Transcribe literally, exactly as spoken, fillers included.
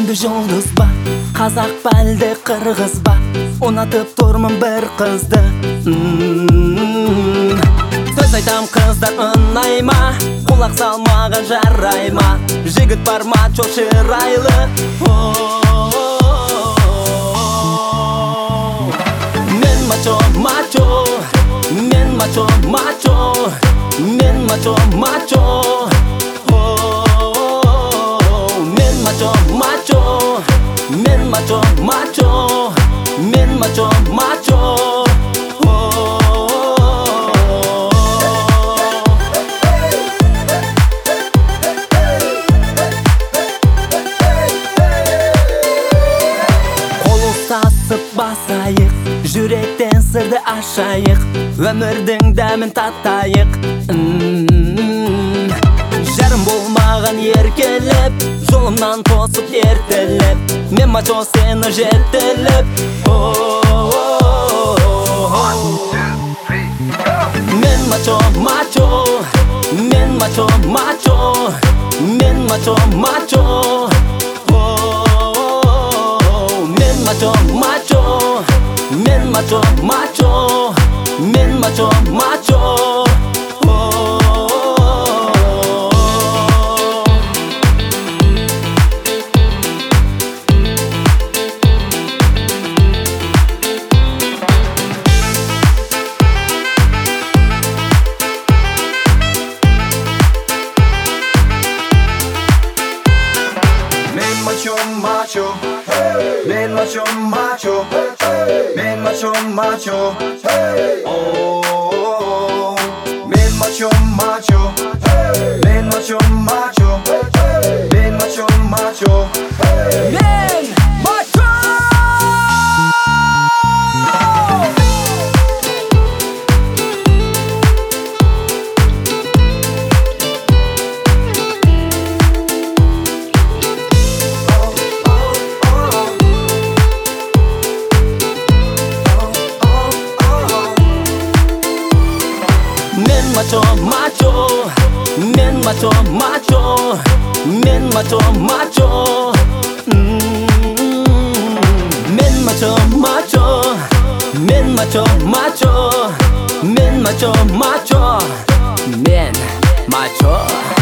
Жүрегімді жұлдыз ба, қазақ па әлде қырғыз ба? Ұнатып тұрмын бір қызды. Сөз айтам қыздар ұнай ма? Құлақ салмаған жарай ма? Жігіт бар ма чо шырайлы? Мен мачо, мачо, мен мачо, мачо, мен мачо, мачо. Men macho, macho, men macho, macho, men macho, macho. Қол ұстасып басайық, жүректен сырды ашайық, өмірдің дәмін татайық. Жарым болмаған еркелеп, жолымнан тосып ертелеп, мен мачо сені жетелеп. Мен мачо, мачо, мен мачо, мачо, мен мачо, мачо. Мен мачо, мачо, мен мачо, мачо, мен мачо, мачо. Macho, macho, men macho, macho, men macho, macho, oh, men macho, macho, men macho, macho, men macho, macho, Men macho. Men macho, macho, men macho, macho, men macho, macho. Men macho, macho, men macho, macho, men macho, macho, men macho.